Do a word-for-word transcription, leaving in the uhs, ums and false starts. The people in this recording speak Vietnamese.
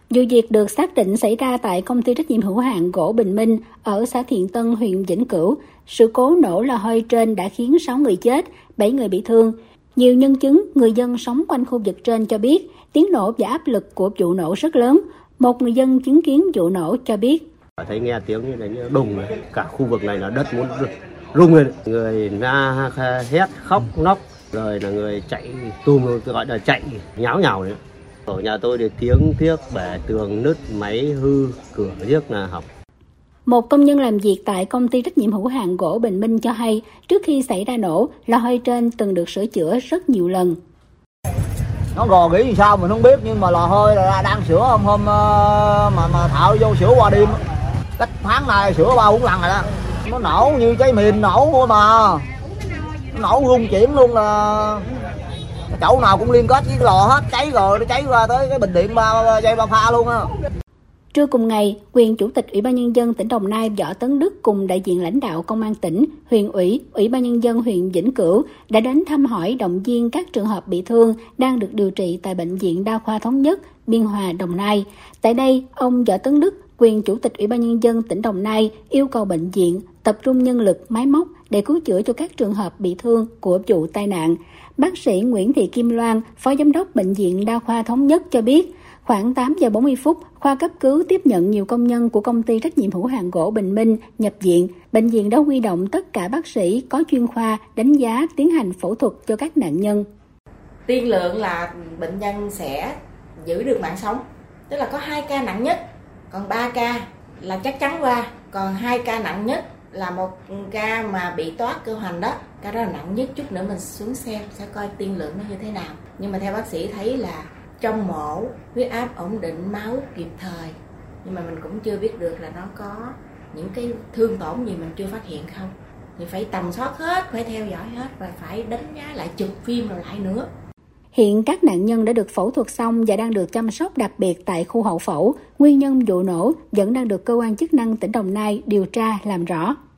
Vụ việc được xác định xảy ra tại công ty trách nhiệm hữu hạn gỗ Bình Minh ở xã Thiện Tân, huyện Vĩnh Cửu. Sự cố nổ lò hơi trên đã khiến sáu người chết, bảy người bị thương. Nhiều nhân chứng, người dân sống quanh khu vực trên cho biết tiếng nổ và áp lực của vụ nổ rất lớn. Một người dân chứng kiến vụ nổ cho biết. Thấy nghe tiếng như này như đùng, cả khu vực này là đất muốn rung lên. Người la hét khóc nóc, rồi là người chạy tùm, gọi là chạy nháo nhào đấy. Ở nhà tôi thì tiếng tiếc bể tường nứt, máy hư, cửa riếc là hỏng. Một công nhân làm việc tại công ty trách nhiệm hữu hạn gỗ Bình Minh cho hay, trước khi xảy ra nổ, lò hơi trên từng được sửa chữa rất nhiều lần. Nó gò nghĩ gì sao mình không biết, nhưng mà lò hơi là đang sửa hôm hôm mà mà thạo vô sửa qua đêm. Cách tháng này sửa ba bốn lần rồi đó. Nó nổ như trái mìn nổ thôi mà. Nó nổ rung chuyển luôn, là chậu nào cũng liên kết với lò hết, cháy rồi nó cháy qua tới cái bình điện ba dây ba pha luôn á. Trưa cùng ngày, quyền Chủ tịch Ủy ban Nhân dân tỉnh Đồng Nai Võ Tấn Đức cùng đại diện lãnh đạo Công an tỉnh, huyện ủy, Ủy ban Nhân dân huyện Vĩnh Cửu đã đến thăm hỏi động viên các trường hợp bị thương đang được điều trị tại Bệnh viện Đa khoa Thống nhất, Biên Hòa, Đồng Nai. Tại đây, ông Võ Tấn Đức, quyền Chủ tịch Ủy ban Nhân dân tỉnh Đồng Nai yêu cầu bệnh viện tập trung nhân lực, máy móc để cứu chữa cho các trường hợp bị thương của vụ tai nạn. Bác sĩ Nguyễn Thị Kim Loan, Phó Giám đốc Bệnh viện Đa khoa Thống nhất cho biết, khoảng tám giờ bốn mươi phút, khoa cấp cứu tiếp nhận nhiều công nhân của công ty trách nhiệm hữu hạn gỗ Bình Minh nhập viện. Bệnh viện đã huy động tất cả bác sĩ có chuyên khoa đánh giá tiến hành phẫu thuật cho các nạn nhân. Tiên lượng là bệnh nhân sẽ giữ được mạng sống, tức là có hai ca nặng nhất, còn ba ca là chắc chắn qua, còn hai ca nặng nhất là một ca mà bị toát cơ hoành đó, ca đó là nặng nhất. Chút nữa mình xuống xem sẽ coi tiên lượng nó như thế nào. Nhưng mà theo bác sĩ thấy là trong mổ huyết áp ổn định, máu kịp thời, nhưng mà mình cũng chưa biết được là nó có những cái thương tổn gì mình chưa phát hiện không. Thì phải tầm soát hết, phải theo dõi hết và phải đánh giá lại, chụp phim rồi lại nữa. Hiện các nạn nhân đã được phẫu thuật xong và đang được chăm sóc đặc biệt tại khu hậu phẫu. Nguyên nhân vụ nổ vẫn đang được cơ quan chức năng tỉnh Đồng Nai điều tra làm rõ.